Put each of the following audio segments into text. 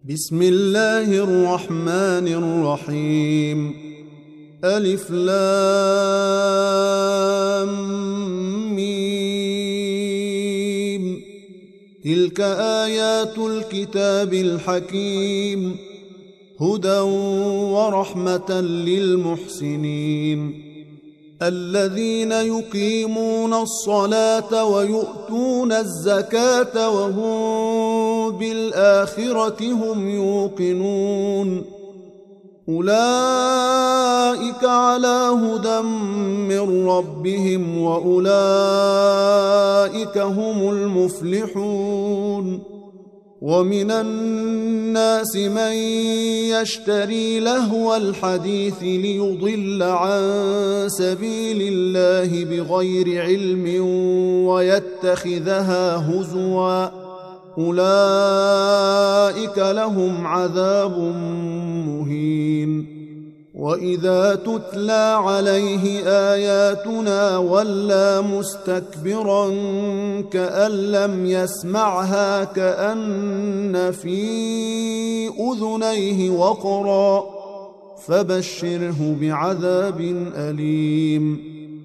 بسم الله الرحمن الرحيم. ألف لام ميم. تلك آيات الكتاب الحكيم، هدى ورحمة للمحسنين الذين يقيمون الصلاة ويؤتون الزكاة وهم بالآخرة هم يوقنون. أولئك على هدى من ربهم وأولئك هم المفلحون. ومن الناس من يشتري لهو الحديث ليضل عن سبيل الله بغير علم ويتخذها هزوا، أولئك لهم عذاب مهين. وإذا تتلى عليه آياتنا ولى مستكبرا كأن لم يسمعها كأن في أذنيه وقرا، فبشره بعذاب أليم.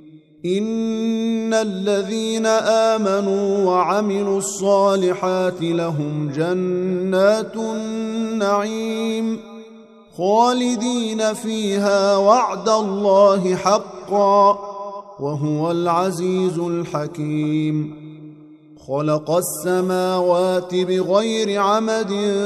إن الذين آمنوا وعملوا الصالحات لهم جنات النعيم خالدين فيها وعد الله حقا، وهو العزيز الحكيم. خلق السماوات بغير عمد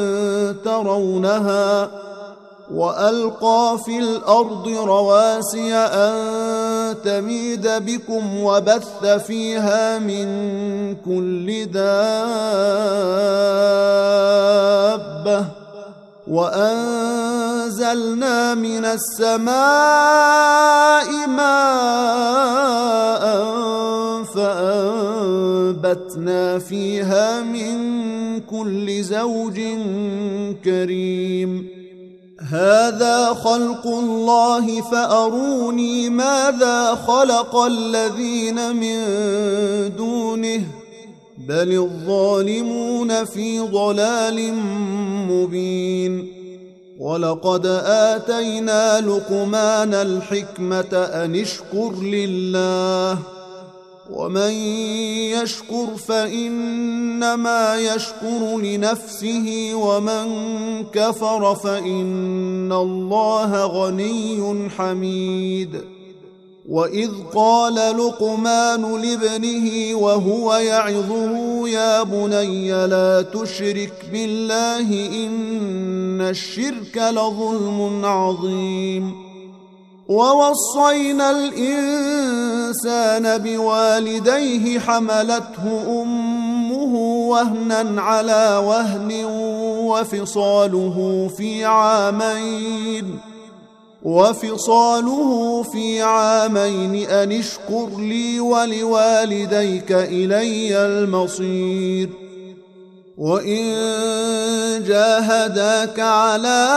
ترونها وألقى في الأرض رواسي أن تميد بكم وبث فيها من كل دابة، وأنزلنا من السماء ماء فأنبتنا فيها من كل زوج كريم. هذا خلق الله فأروني ماذا خلق الذين من دونه، بل الظالمون في ضلال مبين. ولقد آتينا لقمان الحكمة أن اشكر لله، ومن يشكر فإنما يشكر لنفسه، ومن كفر فإن الله غني حميد. وإذ قال لقمان لابنه وهو يعظه يا بني لا تشرك بالله إن الشرك لظلم عظيم. ووصينا الإنسان بوالديه حملته أمه وهنا على وهن وفصاله في عامين أن اشكر لي ولوالديك إلي المصير. وإن جاهداك على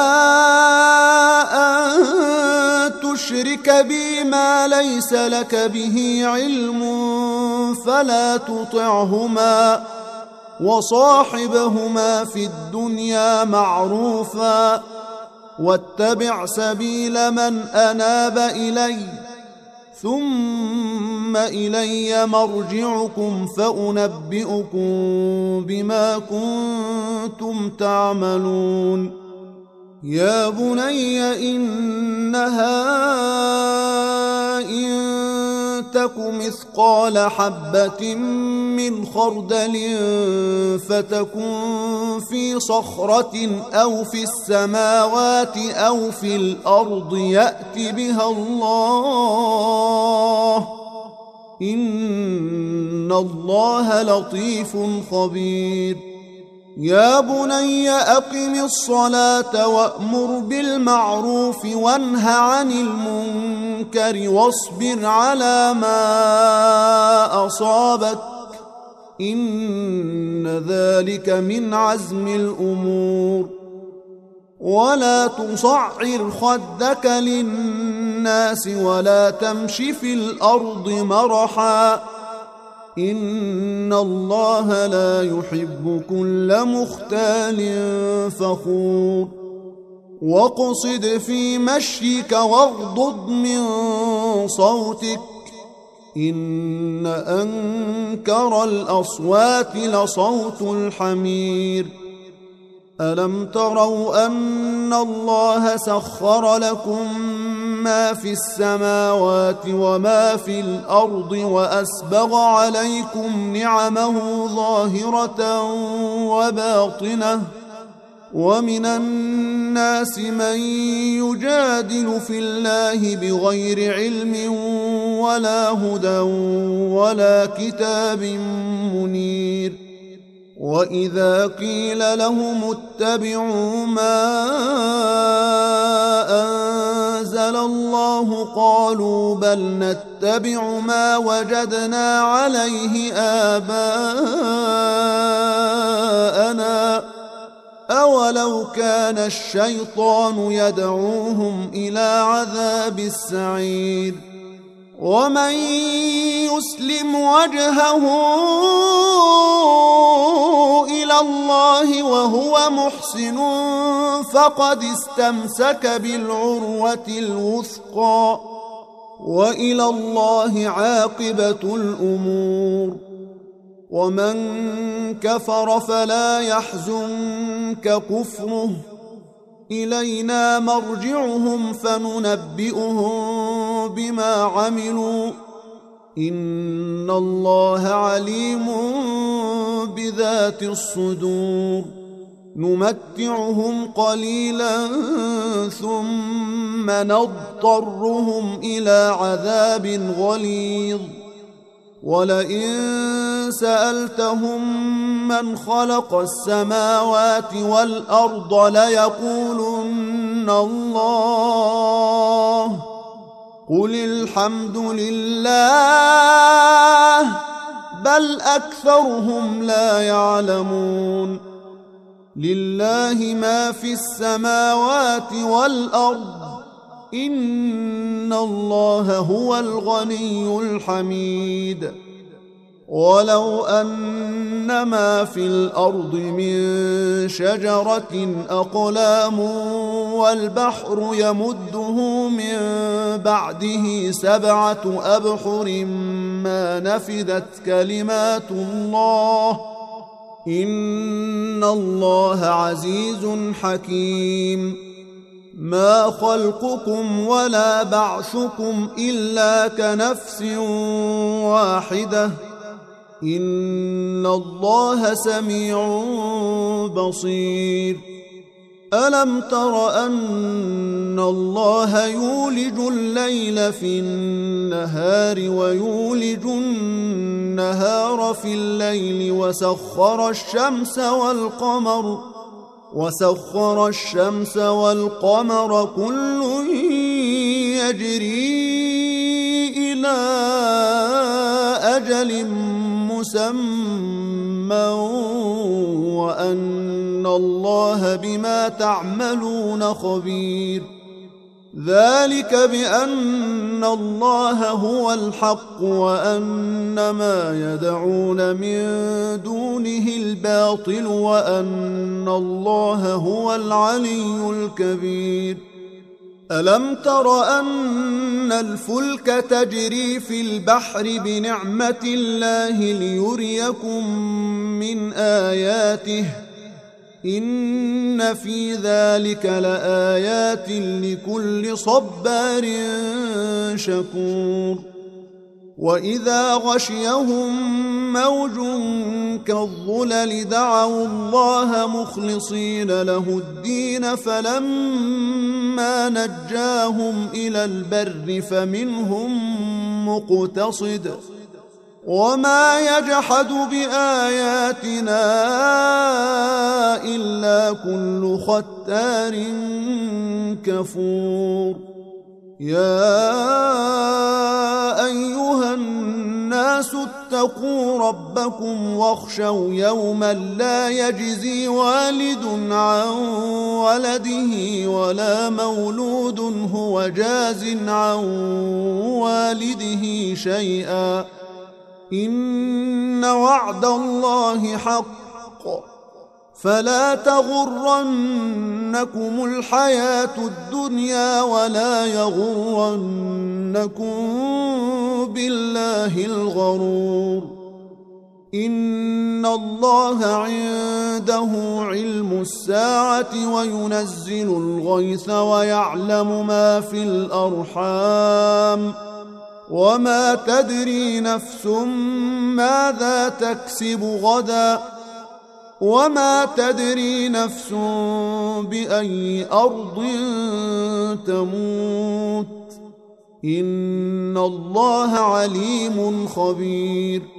أن تشرك بي ما ليس لك به علم فلا تطعهما، وصاحبهما في الدنيا معروفا، واتبع سبيل من أناب إلي، ثم إلي مرجعكم فأنبئكم بما كنتم تعملون. يا بني إنها إن تك مثقال حبة من خردل فتكن في صخرة أو في السماوات أو في الأرض يأت بها الله، إن الله لطيف خبير. يا بني أقم الصلاة وأمر بالمعروف وانه عن المنكر واصبر على ما أصابك، إن ذلك من عزم الأمور. ولا تصعر خدك للناس ولا تمش في الأرض مرحا، إن الله لا يحب كل مختال فخور واقصد في مشيك واغضض من صوتك إن أنكر الأصوات لصوت الحمير ألم تروا أن الله سخر لكم ما في السماوات وما في الأرض وأسبغ عليكم نعمه ظاهرة وباطنة ومن الناس من يجادل في الله بغير علم ولا هدى ولا كتاب منير وإذا قيل لهم اتبعوا ما أنزل الله قالوا بل نتبع ما وجدنا عليه آباءنا أولو كان الشيطان يدعوهم إلى عذاب السعير ومن يسلم وجهه إلى الله وهو محسن فقد استمسك بالعروة الوثقى وإلى الله عاقبة الأمور ومن كفر فلا يحزنك كفره إلينا مرجعهم فننبئهم بما عملوا إن الله عليم بذات الصدور نمتعهم قليلا ثم نضطرهم إلى عذاب غليظ ولئن سألتهم من خلق السماوات والأرض ليقولن الله قل الحمد لله بل أكثرهم لا يعلمون لله ما في السماوات والأرض إن الله هو الغني الحميد ولو أن ما في الأرض من شجرة أقلام والبحر يمده من بعده 7 أبحر ما نفدت كلمات الله إن الله عزيز حكيم ما خلقكم ولا بعثكم إلا كنفس واحدة إن الله سميع بصير ألم تر أن الله يولج الليل في النهار ويولج النهار في الليل وسخر الشمس والقمر كل يجري إلى أجل مسمى وأن الله بما تعملون خبير ذلك بأن الله هو الحق وأن ما يدعون من دونه الباطل وأن الله هو العلي الكبير ألم تر أن الفلك تجري في البحر بنعمة الله ليريكم من آياته إن في ذلك لآيات لكل صبار شكور وإذا غشيهم موج كالظلل دعوا الله مخلصين له الدين فلما نجاهم إلى البر فمنهم مقتصد وما يجحد بآياتنا إلا كل ختار كفور يا أيها الناس اتقوا ربكم واخشوا يوما لا يجزي والد عن ولده ولا مولود هو جاز عن والده شيئا إن وعد الله حق فلا تغرنكم الحياة الدنيا ولا يغرنكم بالله الغرور إن الله عنده علم الساعة وينزل الغيث ويعلم ما في الأرحام وما تدري نفس ماذا تكسب غدا وما تدري نفس بأي أرض تموت إن الله عليم خبير